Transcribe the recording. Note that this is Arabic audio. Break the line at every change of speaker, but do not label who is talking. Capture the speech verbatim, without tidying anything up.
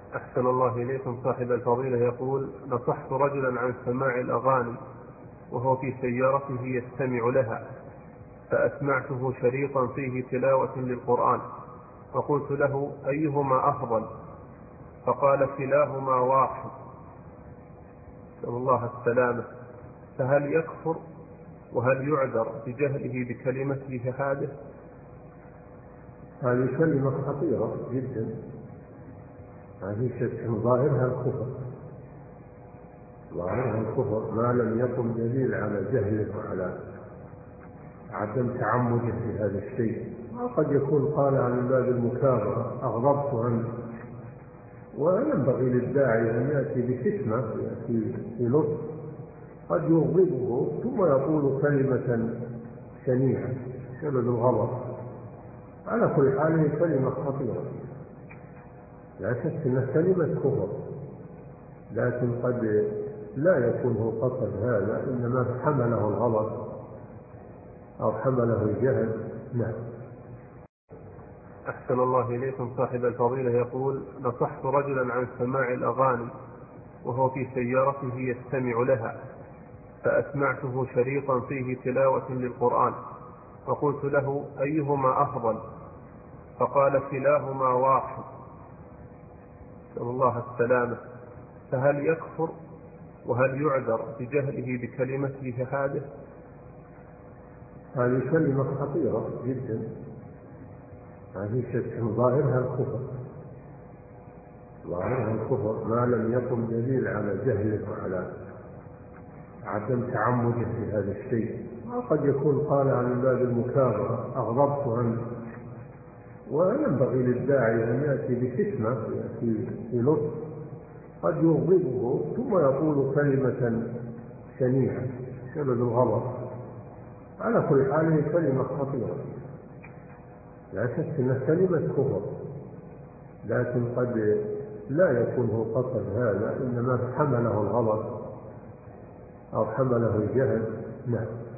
أحسن الله إليكم. صاحب الفضيلة يقول: نصحت رجلا عن سماع الأغاني وهو في سيارته يستمع لها، فأسمعته شريطا فيه تلاوة للقرآن، فقلت له: أيهما أفضل؟ فقال: كلاهما واحد. نسأل الله السلامة. فهل يكفر وهل يعذر بجهله بكلمته هذه؟
هذه كلمة خطيرة جدا، هذه شك ظاهرها الكفر، ظاهرها الكفر ما لم يكن دليل على جهله وعلى عدم تعمده في هذا الشيء. وقد يكون قال عن باب المكابرة أغضبت عنه، وينبغي للداعي أن يأتي بحكمة، يأتي بلطف، قد يغضبه ثم يقول كلمة شنيعة سبب الغضب. على كل حال هي كلمة خطيرة، لا شك أنها كلمة كفر، لكن قد لا يكون هو قصد هذا، إنما حمله الغضب أو حمله الجهل. نعم.
أحسن الله إليكم. صاحب الفضيلة يقول: نصحت رجلا عن سماع الأغاني وهو في سيارته يستمع لها، فأسمعته شريطا فيه تلاوة للقرآن، فقلت له: أيهما أفضل؟ فقال: كلاهما واحد. نسأل الله السلامة. فهل يكفر وهل يعذر بجهله بكلمته هذه؟
هذه كلمة خطيرة جدا، هذه شك ظاهرها الكفر، ظاهرها الكفر ما لم يكن دليل على جهله وعلى عدم تعمده في هذا الشيء. وقد يكون قال عن باب المكابرة أغضبت عنه، وينبغي للداعي أن يأتي بحكمة، يأتي بلطف، قد يغضبه ثم يقول كلمة شنيعة سبب الغضب. على كل حال هي كلمة خطيرة، لا شك أنها كلمة كفر، لكن قد لا يكون هو قصد هذا، إنما حمله الغضب أو حمله الجهل. نعم.